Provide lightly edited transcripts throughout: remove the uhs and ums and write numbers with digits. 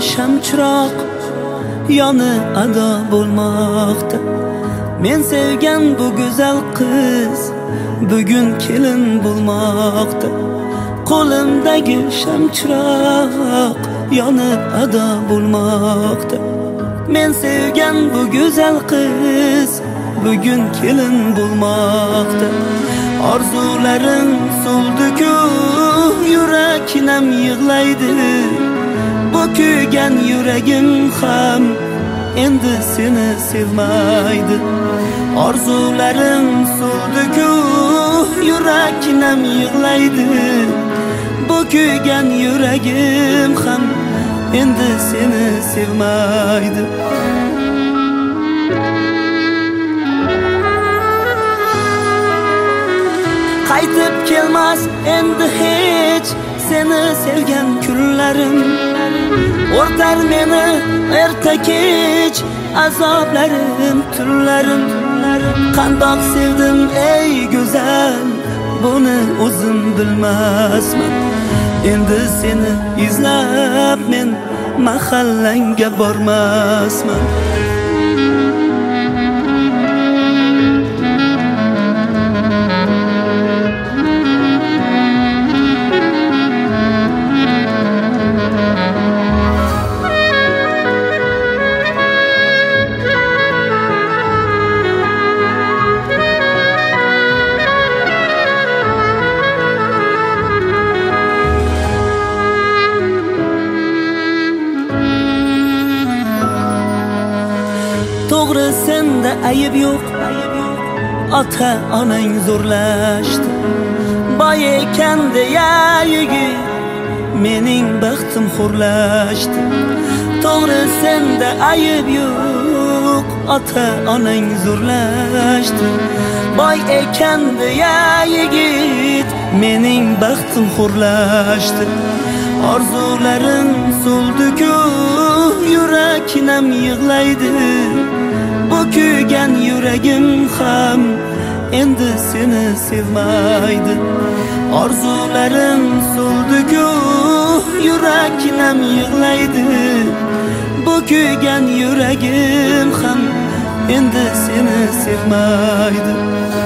shamchiroq yoni ado bo'lmoqda. Men sevgan bu go'zal qiz bugun kelin bo'lmoqda. Qo'limdagi shamchiroq yonib ado bo'lmoqda. Men sevgan bu go'zal qiz bugun kelin bo'lmoqda. Orzularim so'ldi-ku, yuraginam yig'laydi. Bu kuygan yuragim ham endi seni sevmaydi. Orzularim so'ldi-ku, yuraginam yig'laydi. Bu kuygan yuragim ham endi seni sevmaydi. Qaytib kelmas endi hech seni sevgan kunlarim. O'rtar meni erta kech azoblarim, tunlarim. Qandoq sevdim ey go'zal, buni o'zim bilmasman. Endi seni izlab men mahallangga bormasman. To'g'ri senda ayib yo'q, ota onang zo'rlashdi. Boy ekan deya yigit mening baxtim xo'rlashdi. To'g'ri senda ayib yo'q, ota onang zo'rlashdi. Boy ekan deya yigit mening baxtim xo'rlashdi. Orzularim so'ldi-ku, yuraginam yig'laydi. Bu kuygan yuragim ham endi seni sevmaydi. Orzularim so'ldi-ku, yuraginam yig'laydi. Bu kuygan yuragim ham endi seni sevmaydi.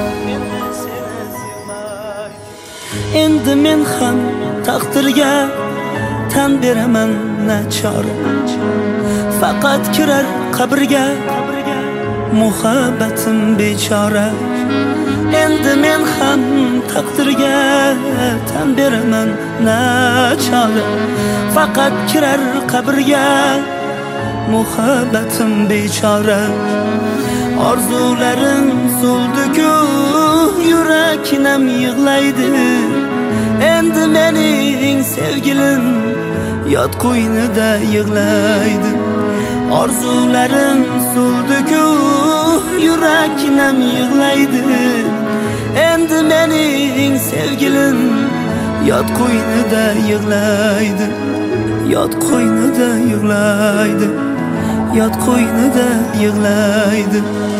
Endi men ham taqdirga tan beraman nachora. Faqat kirar qabrga muhabbatim bechora. Endi men ham taqdirga tan beraman nachora. Faqat kirar qabrga muhabbatim bechora. Orzularim so'ldi-ku, yuraginam yig'laydi. Endi mening sevgilim yot qo'ynida yig'laydi. Orzularim so'ldi-ku, yuraginam yig'laydi. Endi mening sevgilim yot qo'ynida yig'laydi. Yot qo'ynida yig'laydi. Yot qo'ynida yig'laydi.